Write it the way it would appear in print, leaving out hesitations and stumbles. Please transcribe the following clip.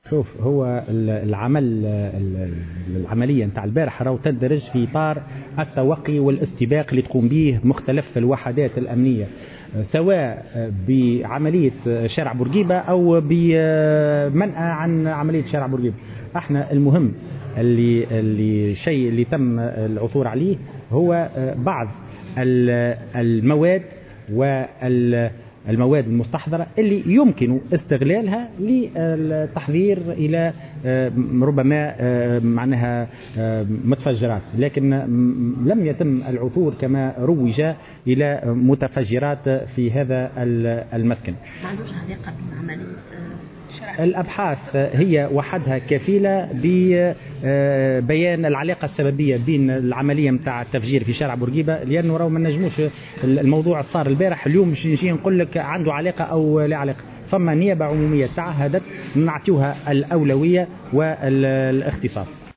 شوف، هو العملية نتاع البارح راهو تندرج في إطار التوقي والاستباق اللي تقوم به مختلف الوحدات الأمنية، سواء بعملية شارع بورقيبة أو بمنأى عن عملية شارع بورقيبة. احنا المهم الشيء اللي تم العثور عليه هو بعض المواد المواد المستحضرة اللي يمكن استغلالها للتحضير إلى ربما معناها متفجرات، لكن لم يتم العثور كما روج إلى متفجرات في هذا المسكن. ما عندوش علاقة بعملية الأبحاث هي وحدها كفيلة ببيان العلاقة السببية بين العملية متاع التفجير في شارع بورقيبة، لأنه راهو ما نجموش الموضوع صار البارح اليوم مش نجي نقول لك عنده علاقة أو لا علاقة. فما نيابة عمومية تعهدت نعطيوها الأولوية والاختصاص.